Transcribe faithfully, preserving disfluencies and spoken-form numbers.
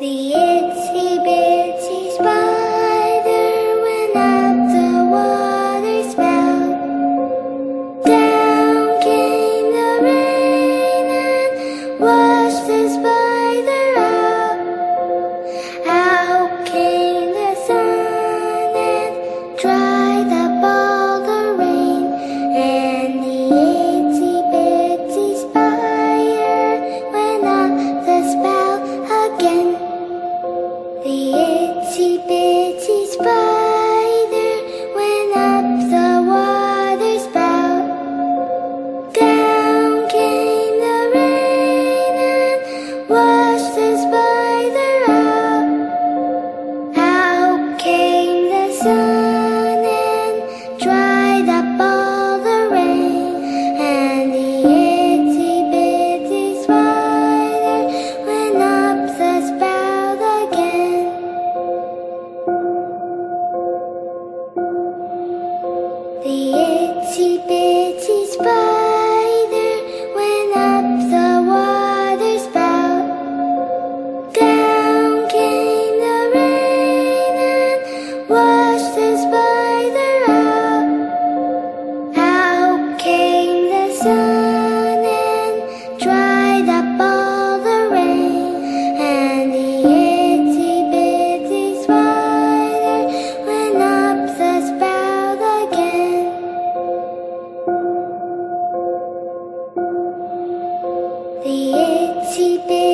The itsy bitsy spider went up the water spout. Down came the rain and washed the spider out. Out came the sun and dried up all the rain. And the itsy bitsy spider went up the spout again. The itsy bitsy spider went up the water spout. Down came the rain and washed the spider out. Out came the sun and dried up all the rain. And the itsy bitsy spider went up the spout again. The itsy bitsy spider went up the water spout. Down came the rain and washed the spider out. Out came the sun and dried up all the rain. And the itsy bitsy spider went up the spout again. The itsy bitsy